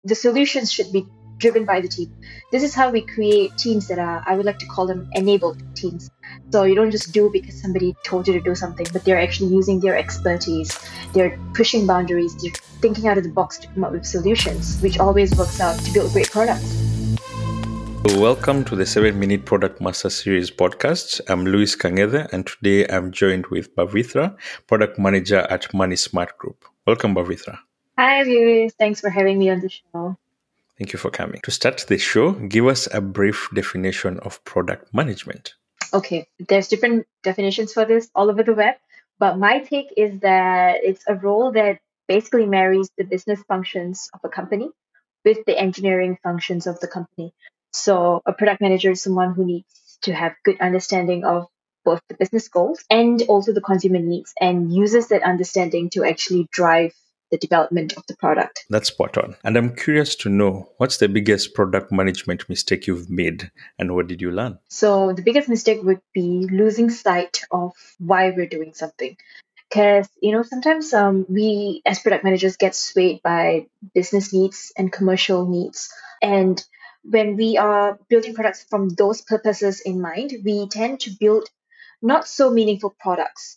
The solutions should be driven by the team. This is how we create teams that are, I would like to call them enabled teams. So you don't just do because somebody told you to do something, but they're actually using their expertise. They're pushing boundaries. They're thinking out of the box to come up with solutions, which always works out to build great products. Welcome to the 7-Minute Product Master Series podcast. I'm Luis Kangede, and today I'm joined with Bavithra, Product Manager at Money Smart Group. Welcome, Bavithra. Hi, viewers. Thanks for having me on the show. Thank you for coming. To start the show, give us a brief definition of product management. Okay, there's different definitions for this all over the web, but my take is that it's a role that basically marries the business functions of a company with the engineering functions of the company. So a product manager is someone who needs to have good understanding of both the business goals and also the consumer needs, and uses that understanding to actually drive the development of the product. That's spot on. And I'm curious to know, what's the biggest product management mistake you've made and what did you learn? So the biggest mistake would be losing sight of why we're doing something. Because, sometimes we as product managers get swayed by business needs and commercial needs. And when we are building products from those purposes in mind, we tend to build not so meaningful products,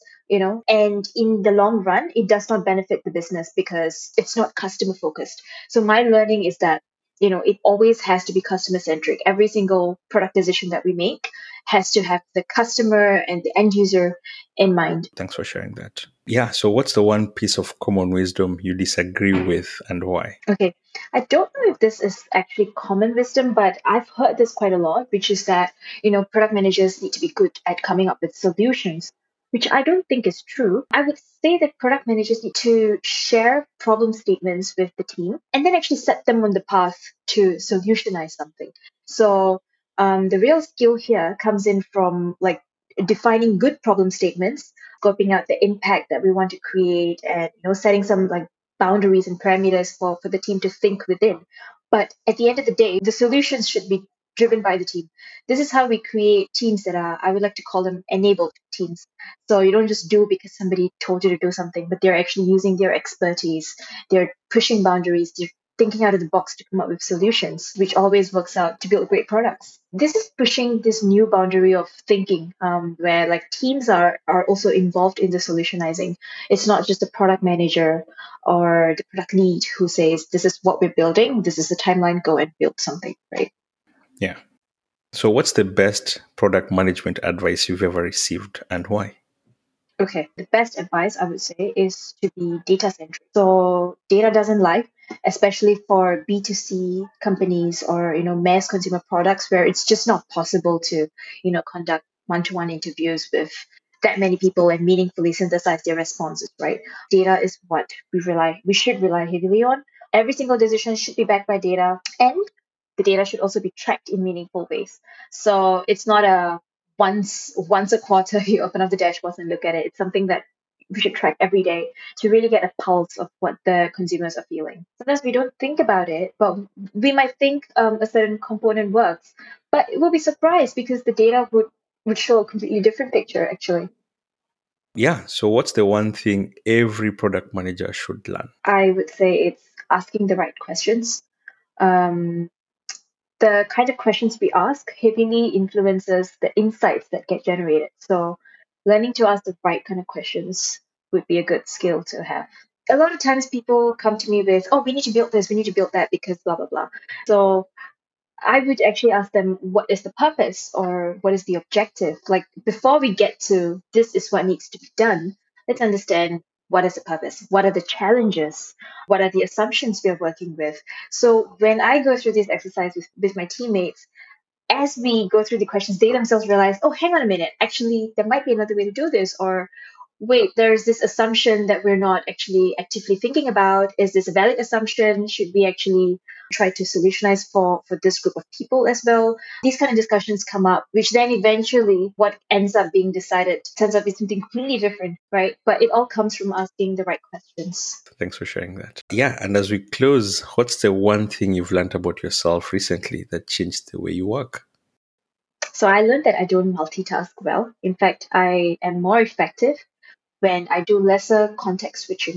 and in the long run, it does not benefit the business because it's not customer focused. So my learning is that, it always has to be customer centric. Every single product decision that we make has to have the customer and the end user in mind. Thanks for sharing that. Yeah, so what's the one piece of common wisdom you disagree with and why? Okay, I don't know if this is actually common wisdom, but I've heard this quite a lot, which is that, product managers need to be good at coming up with solutions, which I don't think is true. I would say that product managers need to share problem statements with the team and then actually set them on the path to solutionize something. So the real skill here comes in from like defining good problem statements, scoping out the impact that we want to create, and setting some like boundaries and parameters for the team to think within. But at the end of the day, the solutions should be driven by the team. This is how we create teams that are, I would like to call them enabled teams. So you don't just do because somebody told you to do something, but they're actually using their expertise. They're pushing boundaries. They're thinking out of the box to come up with solutions, which always works out to build great products. This is pushing this new boundary of thinking, where like teams are also involved in the solutionizing. It's not just the product manager or the product lead who says, this is what we're building, this is the timeline, go and build something, right? Yeah. So what's the best product management advice you've ever received and why? Okay, the best advice I would say is to be data centric. So data doesn't lie, especially for B2C companies or mass consumer products where it's just not possible to conduct one-to-one interviews with that many people and meaningfully synthesize their responses, right? Data is what we should rely heavily on. Every single decision should be backed by data, and the data should also be tracked in meaningful ways. So it's not a once a quarter you open up the dashboards and look at it. It's something that we should track every day to really get a pulse of what the consumers are feeling. Sometimes we don't think about it, but we might think a certain component works, but we'll be surprised because the data would show a completely different picture actually. Yeah, so what's the one thing every product manager should learn? I would say it's asking the right questions. The kind of questions we ask heavily influences the insights that get generated. So learning to ask the right kind of questions would be a good skill to have. A lot of times people come to me with, oh, we need to build this, we need to build that because blah, blah, blah. So I would actually ask them, what is the purpose or what is the objective? Like before we get to this is what needs to be done, let's understand what is the purpose? What are the challenges? What are the assumptions we are working with? So when I go through this exercise with my teammates, as we go through the questions, they themselves realize, oh, hang on a minute, actually, there might be another way to do this. Or wait, there's this assumption that we're not actually actively thinking about. Is this a valid assumption? Should we actually try to solutionize for this group of people as well? These kind of discussions come up, which then eventually what ends up being decided turns out to be something completely different, right? But it all comes from asking the right questions. Thanks for sharing that. Yeah, and as we close, what's the one thing you've learned about yourself recently that changed the way you work? So I learned that I don't multitask well. In fact, I am more effective when I do lesser context switching.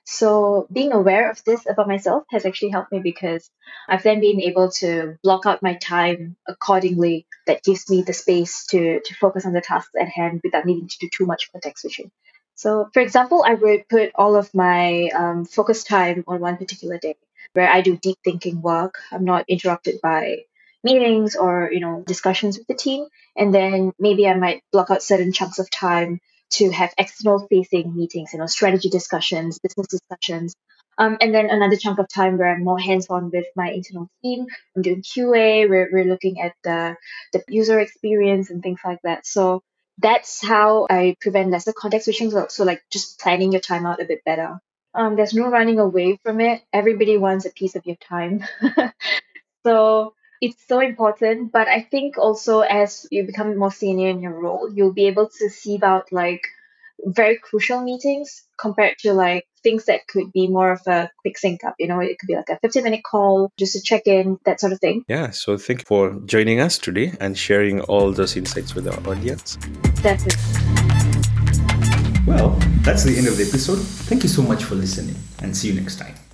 So being aware of this about myself has actually helped me because I've then been able to block out my time accordingly. That gives me the space to focus on the tasks at hand without needing to do too much context switching. So, for example, I would put all of my focus time on one particular day where I do deep thinking work. I'm not interrupted by meetings or discussions with the team, and then maybe I might block out certain chunks of time to have external facing meetings, strategy discussions, business discussions. And then another chunk of time where I'm more hands on with my internal team. I'm doing QA, we're looking at the user experience and things like that. So that's how I prevent lesser context switching. So like just planning your time out a bit better. There's no running away from it. Everybody wants a piece of your time. So it's so important. But I think also as you become more senior in your role, you'll be able to sieve out like very crucial meetings compared to like things that could be more of a quick sync up. It could be like a 15-minute call just to check in, that sort of thing. Yeah, so thank you for joining us today and sharing all those insights with our audience. Definitely. Well, that's the end of the episode. Thank you so much for listening and see you next time.